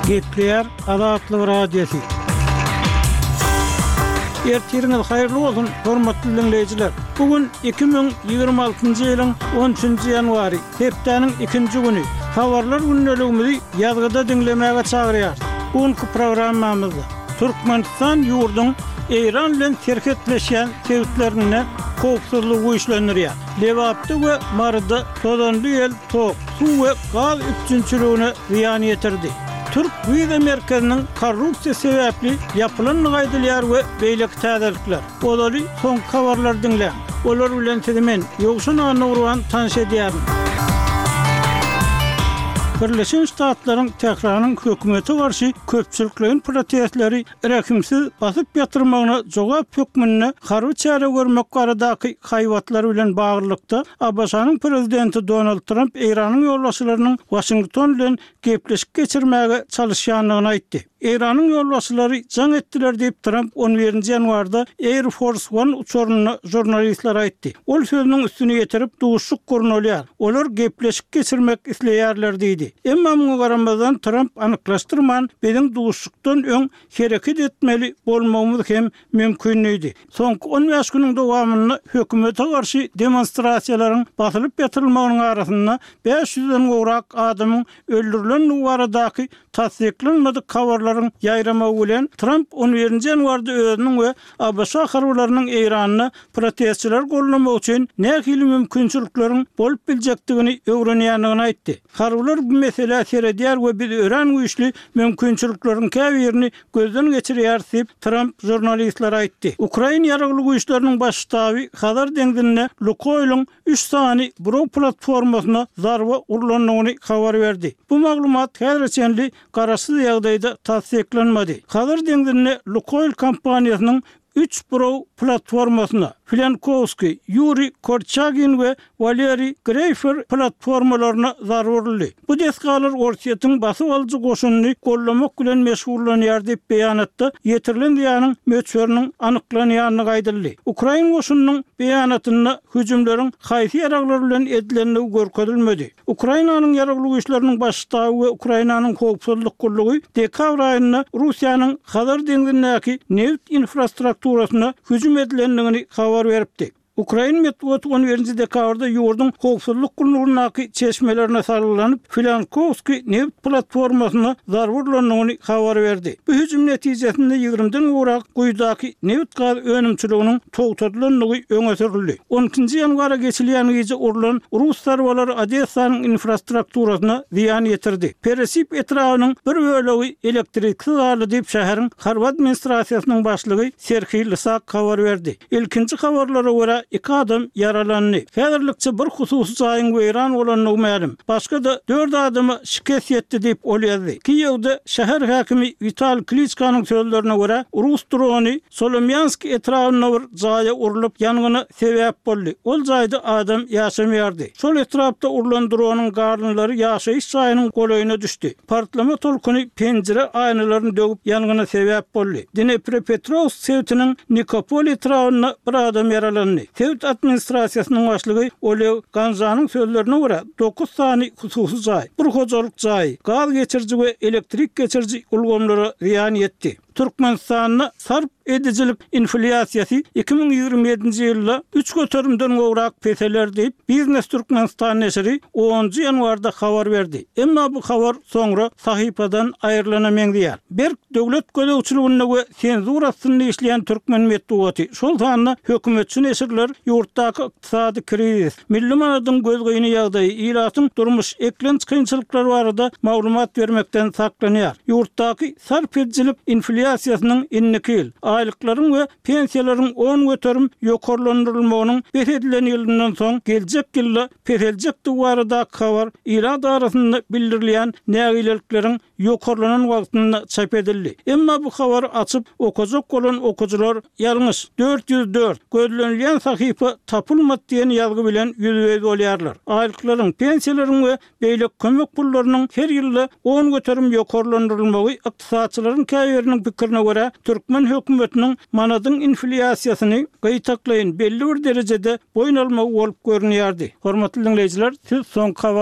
Getler Azatlyk radiosu. Ertiriniz hayırlı olsun, hormatly dinleyijiler. Bugün 2026-njy ýylyň 13-nji ýanwary, hepdeniň 2-nji güni. Habarlar günneligimizi ýazgyda dinlemäge çagyrýar. Bugünkü programmamyzda Türkmenistan ýurduň Eýran bilen serhetleşýän sebäplerine howpsuzlygy güýçlendirýär. Lewapda we Marda sozanly ýel tok, suw we gaz üçinçiligine ziýan ýetirdi. Türk Güýde merkeziniň korrupsiýa sebäpli ýapylan gaýdylýar we beýleki täzelikler. Olary soňky habarlar dinle. Olar bilen men ýogşun anawran tanış edýärim. Birleşen Ştatlaryň Tehranyň hökümeti garşy köpçülikliň protestleri rekimsiz basyp ýatyrmagyna jogap hökmüne garry çäre görmek baradaky haýwatlar bilen baglykda Abbasanyň prezidenti Donald Trump Eýranyň ýolbaşçylarynyň Washington bilen gepleşik geçirmäge çalışýanlygyny aýtdy. Eýranyň ýolbaşçylary jaň etdiler diýip Trump 11-nji ýanwarda Air Force One uçuryny jurnalistler aýtdy. Ol sözüniň üstüne ýetirip duşuk gurnalýar. Olar gepleşik geçirmek isleýärler diýdi. Emma muňa garamazdan Trump anyklaşdyrman, biziň duşukdan öň hereket etmeli bolmagymyz hem mümkin idi. Soňky 15 güniň dowamyny hökümete garşy demonstrasiýalaryň basylyp ýatyrylmagynyň arasynda 500-den gowrak adamyň öldürilen baradaky tasdiklenmedik habarlaryň ýaýramagy bilen Trump 11-nji ýanwarda özüniň we Abbas harwlarynyň Eýranyna protestçiler gollamak üçin nähili mümkinçilikleriň bolup biljekdigini öwrenýänligini aýtdy. Harwlar bu mesele seredýär we biz ören güýçli mümkinçilikleriň käbirini gözden geçirýär diýip Trump jurnalistlere aýtdy. Ukraina ýaragly güýçleriniň baş ştaby Hazar deňdinde Lukoylyň 3 sany buro platformasyna zarba urulanyny habar berdi. Bu maglumat häzirçenli garaşsyz ýagdaýda tasdiklenmedi. Hazar deňdinde Lukoyl kompaniýasynyň 3 buro platformasyna Filankovski, Yuri Korchagin we Valeri Greifer platformalaryna zarar verildi. Bu deskalar Orsiýetyň basyp alyjy goşunyny gollamak bilen meşgullanýar diýip beýanatda ýetirilen ýanyň möçberiniň anyklanýanyny gaýdyldy. Ukraina goşunynyň beýanatyna hüjümleriň haýsy ýaraglar bilen edilenligi görkezilmedi. Ukrainanyň ýaragly güýçleriniň baş ştaby we Ukrainanyň howpsuzlyk gullugy dekabr aýynda Russiýanyň Hazar deňdindäki neft infrastrukturasyna hüjüm edilenligini beripdi. Ukraina metbuaty 11-nji dekabrda ýurduň howpsuzlyk gullugynyň çeşmelerine sarylanyp Filankovski neft platformasyna zarar verilanyny habar berdi. Bu hüjüm netijesinde 20-den gowrak guýdaky neft gaz önümçiliginiň togtadylanlygy öňe sürildi. 12-nji ýanwara geçilýän gece urulan Rus sarwalary Odessanyň infrastrukturasyna ziýan ýetirdi. Peresip etrawynyň bir bölegi elektriksiz haly diýip şäheriň Harward administrasiýasynyň başlygy Serhiy Lysak habar berdi. Ilkinji habarlara görä 2 adam yaralandy. Häzirlikçe bir hususy jaýyň weýran bolanyny ma'lum. Başga da 4 adamy şikayet etdi diýip olýardy. Kiýewde şäher häkimi Vital Klitschkanyň sözlerine görä Rus drony Solomyansk etrawyna bir jaýa urulyp ýanygyna sebäp boldy. Ol jaýda adam ýaşamaýardy. Şol etrapda urulan dronyň garnylary ýaşaýyş jaýynyň golaýyna düşdi. Partlama tolkuny pencere aýnalaryny dögüp ýanygyna sebäp boldy. Dnepropetrovsk şehriniň Nikopol etrawyna bir adam yaralandy. Devlet administrasiýasynyň başlygy Olev Ganzanyň sözlerine görä 9 sany hususy jaý, bir hojalyk jaý, gaz geçirji we elektrik geçirji ulgamlara ziýan ýetdi. Türkmenistanyň sarp edijilik inflyasiýasy 2027-nji ýylda 3 göterimden gowrak peseler diýip Biznes Türkmenistan neşri 10-njy ýanwarda habar berdi. Emma bu habar soňra sahypadan aýrylanamaýar. Berk döwlet gölegçiligine we senzura astyny işleýän türkmen metbuaty şol sanyna hökümetçi neşirler ýurtdaky ykdysady krizis, milli manadyň gözgeýini ýagdaýy, ýylatyň durmuş eklenç kynçylyklary barada maglumat bermekden saklanýar. Ýurtdaky sarp edijilik inflyasiýasynyň innikil aylyklaryň we pensiýalaryň 10 göterim ýokarlandyrylmagynyň behedilen ýylynyň soň geljek ýylda peseljek duwarda habar İran arasynda bildirilýän nägilelikleriň ýokarlanan wagtyna çap edildi. Emma bu habar açyp okujak bolan okujular ýalňyş 404 gözlenilýän sahypa tapylmady diýen ýazgy bilen ýüzüňiz bolýarlar. Aylyklaryň, pensiýalaryň we beýlek kömek pullarynyň her ýylda 10 göterim ýokarlandyrylmagy ykdysaçylaryň käýeriniň pikirine görä Türkmen hökümetiniň manadyň inflyasiýasyny gaýtaklaýyn belli bir derejede boýun almagy bolup görünýärdi. Hormatly dinleýijiler, siz soňky